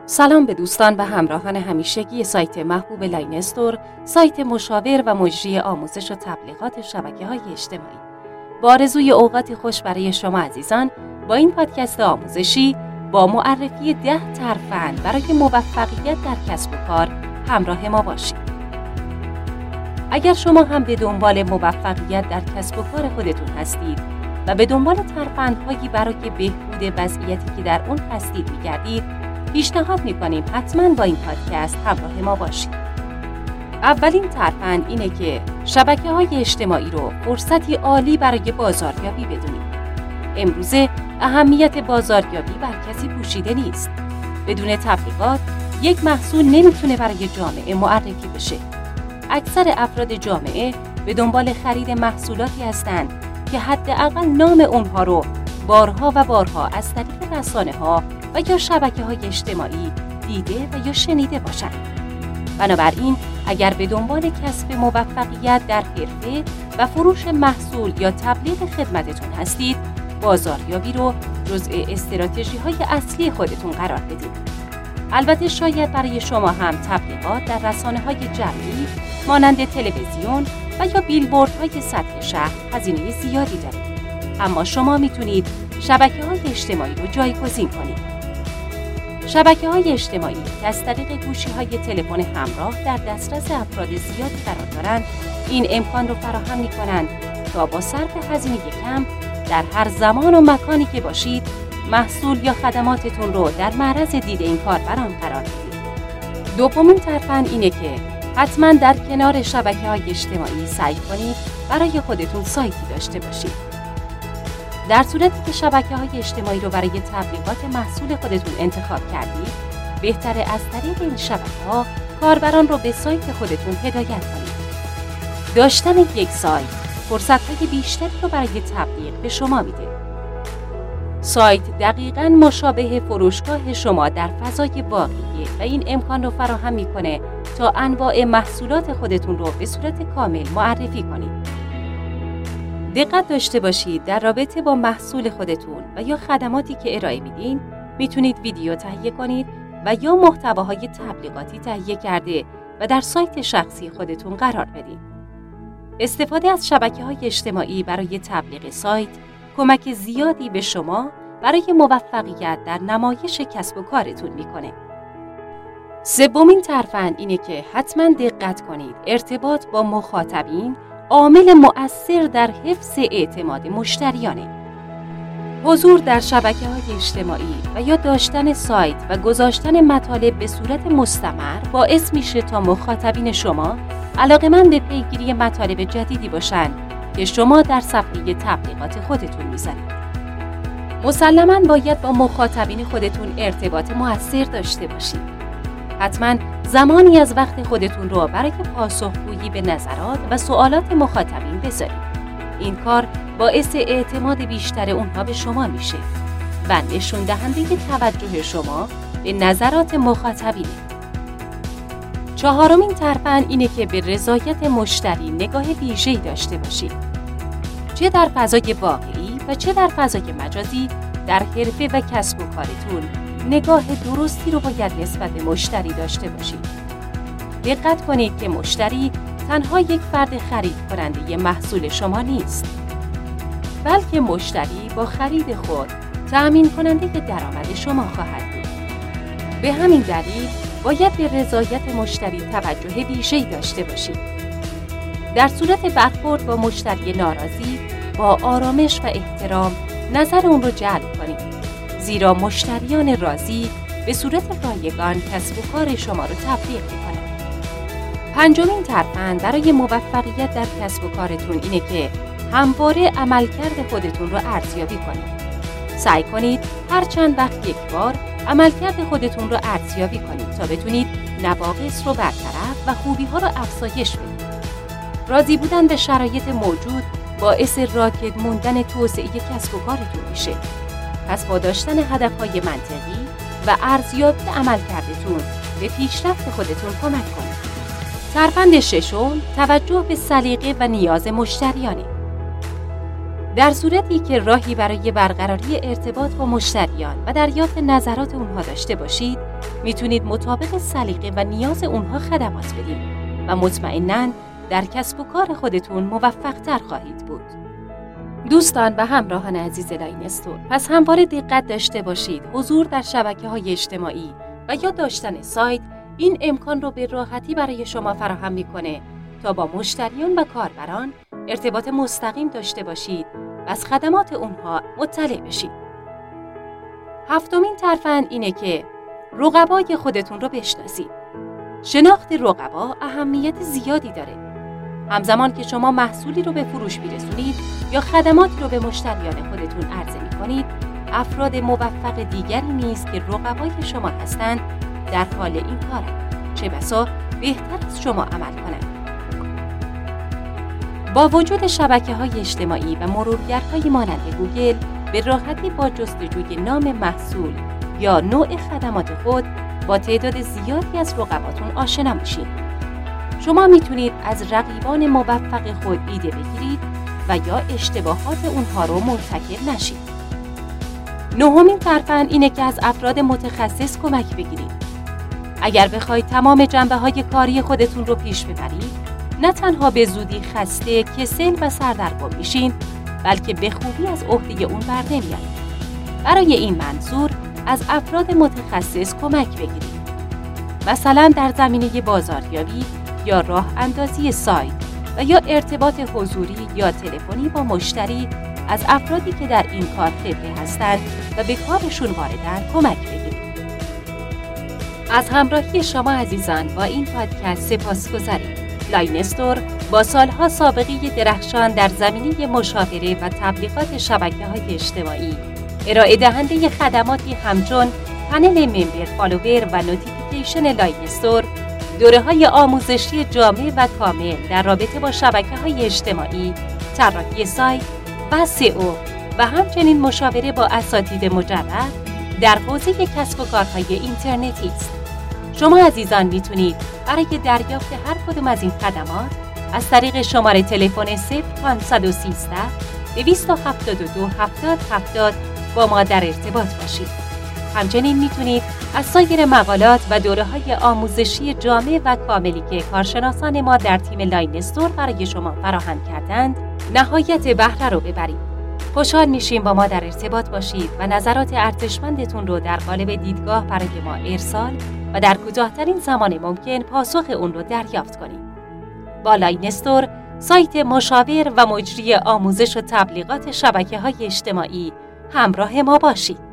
سلام به دوستان و همراهان همیشگی سایت محبوب لاین استور، سایت مشاور و مجری آموزش و تبلیغات شبکه‌های اجتماعی. با آرزوی اوقاتی خوش برای شما عزیزان، با این پادکست آموزشی با معرفی 10 ترفند برای موفقیت در کسب و کار همراه ما باشید. اگر شما هم به دنبال موفقیت در کسب و کار خودتون هستید و به دنبال ترفندهایی برای بهبود وضعیتی که در اون هستید می‌گردید، پیشنهاد می‌کنیم حتما با این پادکست همراه ما باشید. اولین ترفند اینه که شبکه‌های اجتماعی رو فرصتی عالی برای بازاریابی بدونید. امروزه اهمیت بازاریابی بر کسی پوشیده نیست. بدون تبلیغات یک محصول نمیتونه برای جامعه معرفی بشه. اکثر افراد جامعه به دنبال خرید محصولاتی هستند که حداقل نام اونها رو بارها و بارها از طریق رسانه‌ها و یا شبکه‌های اجتماعی دیده و یا شنیده باشند. بنابراین اگر به دنبال کسب موفقیت در حرفه و فروش محصول یا تبلیغ خدمتتون هستید، بازاریابی رو جزء استراتژی‌های اصلی خودتون قرار بدید. البته شاید برای شما هم تبلیغات در رسانه‌های جمعی مانند تلویزیون و یا بیلبوردهای سطح شهر هزینه زیادی داره. اما شما میتونید شبکه‌های اجتماعی رو جایگزین کنید. شبکه‌های اجتماعی که از طریق گوشی‌های تلفن همراه در دسترس افراد زیادی قرار دارند، این امکان رو فراهم می‌کنند تا با صرف هزینه کم در هر زمان و مکانی که باشید، محصول یا خدماتتون رو در معرض دید این کاربران قرار بدید. دومین ترفند اینه که حتما در کنار شبکه‌های اجتماعی سعی کنید برای خودتون سایتی داشته باشید. در صورتی که شبکه‌های اجتماعی رو برای تبلیغات محصول خودتون انتخاب کردید، بهتره از طریق این شبکه‌ها کاربران رو به سایت خودتون هدایت کنید. داشتن یک سایت فرصت‌های بیشتری رو برای تبلیغ به شما میده. سایت دقیقاً مشابه فروشگاه شما در فضای واقعیه و این امکان رو فراهم میکنه تا انواع محصولات خودتون رو به صورت کامل معرفی کنید. دقت داشته باشید در رابطه با محصول خودتون و یا خدماتی که ارائه میدین، میتونید ویدیو تهیه کنید و یا محتواهای تبلیغاتی تهیه کرده و در سایت شخصی خودتون قرار بدین. استفاده از شبکه‌های اجتماعی برای تبلیغ سایت کمک زیادی به شما برای موفقیت در نمایش کسب و کارتون میکنه. سومین ترفند اینه که حتما دقت کنید ارتباط با مخاطبین عامل مؤثر در حفظ اعتماد مشتریانه. حضور در شبکه‌های اجتماعی و یا داشتن سایت و گذاشتن مطالب به صورت مستمر باعث میشه تا مخاطبین شما علاقه‌مند به پیگیری مطالب جدیدی باشن که شما در صفحه تبلیغات خودتون میذارید. مسلماً باید با مخاطبین خودتون ارتباط مؤثر داشته باشید. حتماً زمانی از وقت خودتون رو برای پاسخگویی به نظرات و سوالات مخاطبین بذارید. این کار باعث اعتماد بیشتر اونها به شما میشه و نشون دهنده توجه شما به نظرات مخاطبینه. چهارمین ترفند اینه که به رضایت مشتری نگاه ویژه‌ای داشته باشید. چه در فضای واقعی و چه در فضای مجازی، در حرفه و کسب و کارتون نگاه درستی رو باید نسبت به مشتری داشته باشید. دقت کنید که مشتری تنها یک فرد خرید کننده محصول شما نیست، بلکه مشتری با خرید خود تأمین کننده درآمد شما خواهد بود. به همین دلیل باید به رضایت مشتری توجه ویژه‌ای داشته باشید. در صورت برخورد با مشتری ناراضی، با آرامش و احترام نظر اون رو جلب کنید، زیرا مشتریان راضی به صورت رایگان کسب و کار شما رو تبلیغ می‌کنند. پنجمین ترفند برای موفقیت در کسب و کارتون اینه که همواره عملکرد خودتون رو ارزیابی کنید. سعی کنید هر چند وقت یک بار عملکرد خودتون رو ارزیابی کنید تا بتونید نواقص رو برطرف و خوبی‌ها رو افزایش بدید. راضی بودن به شرایط موجود باعث راکد موندن توسعه کسب و کارتون میشه. پس با داشتن هدف‌های منطقی و ارزیابی عملکردتون به پیشرفت خودتون کمک کنید. ترفند ششم، توجه به سلیقه و نیاز مشتریانه. در صورتی که راهی برای برقراری ارتباط با مشتریان و دریافت نظرات اونها داشته باشید، میتونید مطابق سلیقه و نیاز اونها خدمات بدید و مطمئناً در کسب و کار خودتون موفق‌تر خواهید بود. دوستان و همراهان عزیز لاین استور، پس همواره دقت داشته باشید حضور در شبکه‌های اجتماعی و یا داشتن سایت این امکان رو به راحتی برای شما فراهم میکنه تا با مشتریان و کاربران ارتباط مستقیم داشته باشید و از خدمات اونها مطلع بشید. هفتمین ترفند اینه که رقبای خودتون رو بشناسید. شناخت رقبا اهمیت زیادی داره. همزمان که شما محصولی رو به فروش میرسونید یا خدماتی رو به مشتریان خودتون عرضه میکنید، افراد موفق دیگری نیز که رقبای شما هستند در حال این کارند، چه بسا بهتر از شما عمل کنند. با وجود شبکه‌های اجتماعی و مرورگرهای مانند گوگل، به راحتی با جستجوی نام محصول یا نوع خدمات خود با تعداد زیادی از رقباتون آشنا میشید. شما میتونید از رقیبان موفق خود ایده بگیرید و یا اشتباهات اونها رو مرتکب نشید. نهمین ترفند اینه که از افراد متخصص کمک بگیرید. اگر بخواید تمام جنبه‌های کاری خودتون رو پیش ببرید، نه تنها به زودی خسته، کسل و سردرگم میشین، بلکه به خوبی از عهده اون بر نمیاد. برای این منظور از افراد متخصص کمک بگیرید. مثلا در زمینه بازاریابی یا راه اندازی سایت و یا ارتباط حضوری یا تلفنی با مشتری از افرادی که در این کار خبره هستند و به کارشون واردن کمک بگیرید. از همراهی شما عزیزان با این پادکست سپاسگزاریم. لاین استور با سالها سابقه درخشان در زمینه مشاوره و تبلیغات شبکه‌های اجتماعی، ارائه دهنده خدماتی همچون پنل ممبر، فالوور و نوتیفیکیشن لاین استور، دوره‌های آموزشی جامع و کامل در رابطه با شبکه‌های اجتماعی، طراحی سایت و سئو و همچنین مشاوره با اساتید مجرب در حوزه کسب و کارهای اینترنتی است. شما عزیزان میتونید برای دریافت هر کدوم از این خدمات از طریق شماره تلفن 0513 272 7070 با ما در ارتباط باشید. همچنین میتونید از سایر مقالات و دوره‌های آموزشی جامع و کاملی که کارشناسان ما در تیم لاین استور برای شما فراهم کردند، نهایت بهره رو ببرید. خوشحال میشیم با ما در ارتباط باشید و نظرات ارزشمندتون رو در قالب دیدگاه برای ما ارسال و در کوتاه‌ترین زمان ممکن پاسخ اون رو دریافت کنید. با لاین استور، سایت مشاور و مجری آموزش و تبلیغات شبکه‌های اجتماعی، همراه ما باشید.